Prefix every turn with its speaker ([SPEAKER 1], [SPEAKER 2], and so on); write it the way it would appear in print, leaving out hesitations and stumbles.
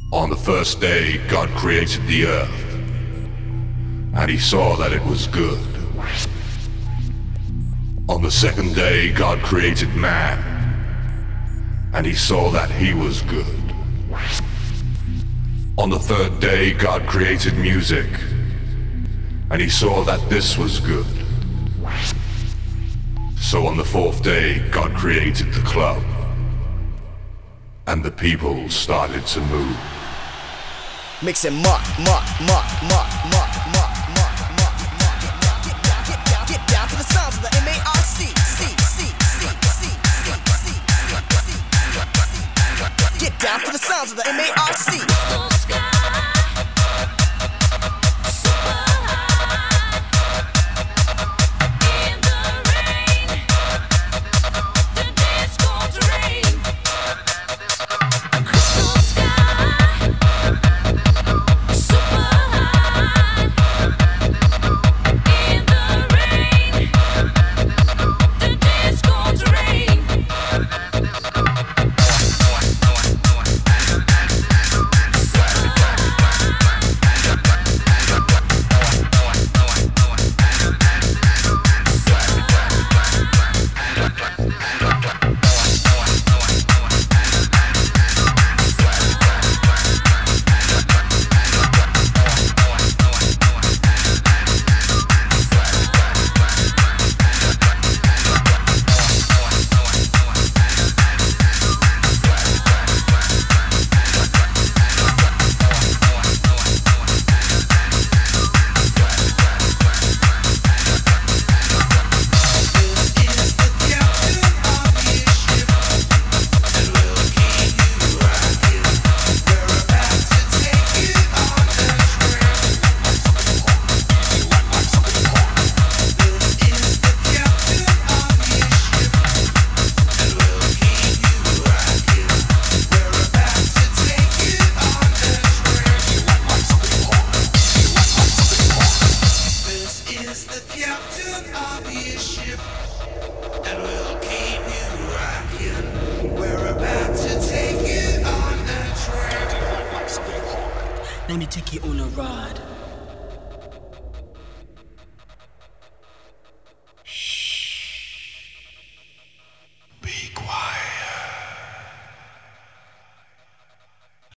[SPEAKER 1] On the first day, God created the earth, and he saw that it was good. On the second day, God created man, and he saw that he was good. On the third day, God created music, and he saw that this was good. So on the fourth day, God created the club, and the people started to move.
[SPEAKER 2] Mixing mark. Get down to the sounds of the M-A-R-C. Get down to the sounds of the M-A-R-C.
[SPEAKER 3] Let me take you on a ride.